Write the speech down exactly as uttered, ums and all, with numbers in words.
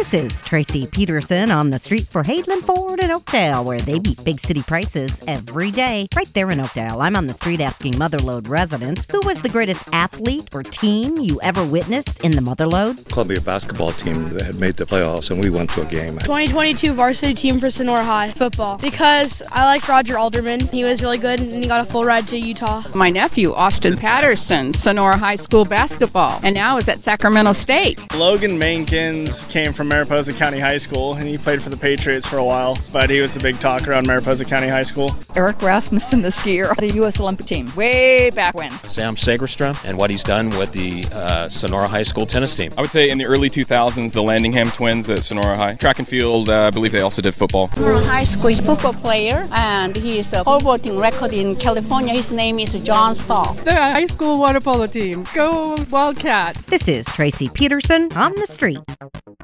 This is Tracy Peterson on the street for Hadeland Ford in Oakdale, where they beat big city prices every day. Right there in Oakdale, I'm on the street asking Motherlode residents, who was the greatest athlete or team you ever witnessed in the Motherlode? Columbia basketball team that had made the playoffs, and we went to a game. twenty twenty-two varsity team for Sonora High football, because I like Roger Alderman. He was really good, and he got a full ride to Utah. My nephew, Austin Patterson, Sonora High School basketball, and now is at Sacramento State. Logan Mankins came from Mariposa County High School, and he played for the Patriots for a while, but he was the big talk around Mariposa County High School. Eric Rasmussen, the skier, the U S Olympic team, way back when. Sam Sagerstrom, and what he's done with the uh, Sonora High School tennis team. I would say in the early two thousands, the Landingham twins at Sonora High. Track and field, uh, I believe they also did football. Sonora High School football player, and he is a pole vaulting record in California. His name is John Stahl. The high school water polo team. Go Wildcats. This is Tracy Peterson on the street.